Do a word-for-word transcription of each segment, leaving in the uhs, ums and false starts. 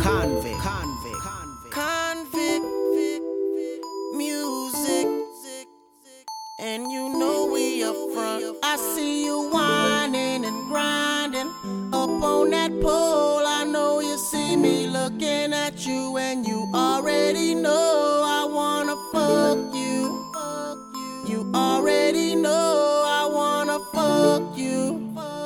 Convict, convict, convict, convict music, and you know we up front. I see you whining and grinding up on that pole. I know you see me looking at you, and you already know I wanna fuck you. You already know I wanna fuck you.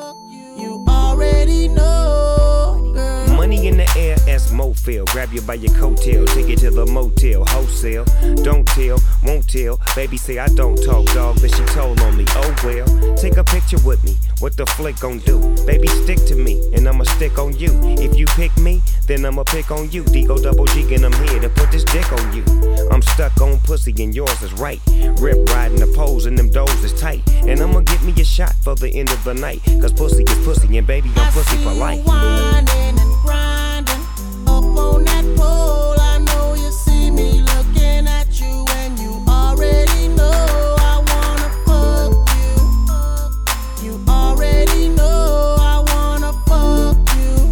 You already know, girl. Money in the air as Mofil. Grab you by your coattail, take you to the motel, wholesale. Don't tell, won't tell. Baby say I don't talk, dog, but she told on me. Oh well, take a picture with me. What the flick gon' do? Baby, stick to me, and I'ma stick on you. If you pick me, then I'ma pick on you. Digo double G, and I'm here to put this dick on you. I'm stuck on pussy, and yours is right. Rip riding the poles, and them doors is tight. And I'ma get me a shot for the end of the night. Cause pussy is pussy, and baby, I'm pussy for life. Whining and grinding up on that pole. I know you see me looking at you, and you already know I wanna fuck you. You already know I wanna fuck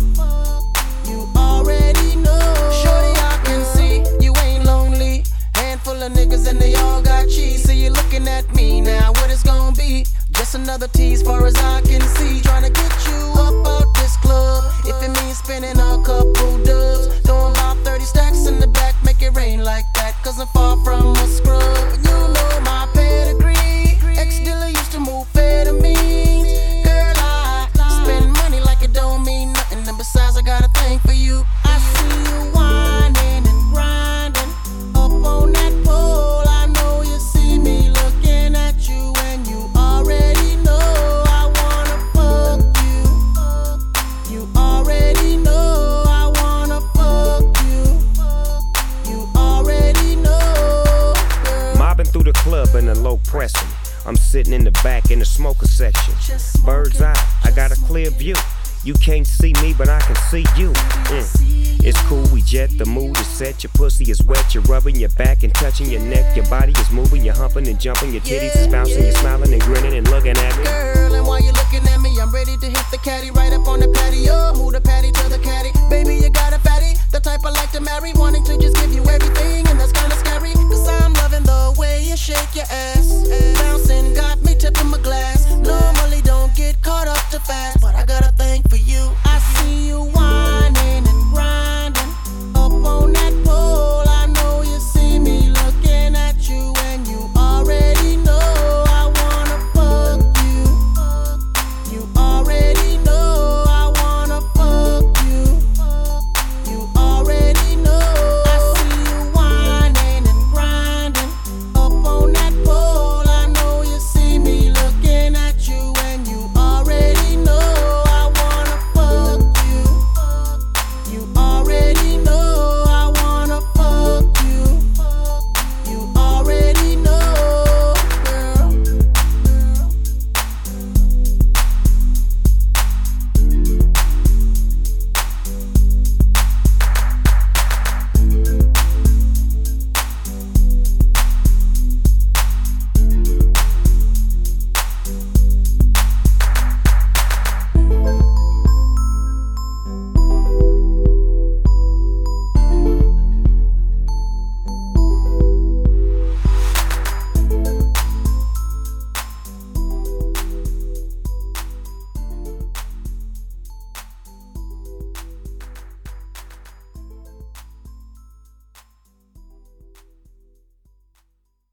you. You already know. Shorty, I can see you ain't lonely. Handful of niggas and they all got cheese. So you looking at me now, what it's gonna be? Just another tease far as I can see. Tryna get you up out this club. If it means spending a couple dubs, throwing about thirty stacks in the back, make it rain like that. Cause I'm far from a scrub. And you know my pedigree. Ex-dealer used to move amphetamines. Girl, I spend money like it don't mean nothing. And besides, I got a thing for you. I see you whining and grinding up on that pole. I know you see me looking at you, and you already know I wanna fuck you. You already know I wanna fuck you. You already know, girl. Mobbing through the club in a low pressing. I'm sitting in the back in the smoker section. Bird's eye, I got a clear view. You can't see me, but I can see you. Mm. It's cool, we jet, the mood is set. Your pussy is wet, you're rubbing your back and touching your neck. Your body is moving, you're humping and jumping. Your titties is bouncing, you're smiling and grinning and looking at me. Girl, and while you're looking at me, I'm ready to hit the caddy right up on the patio. Move the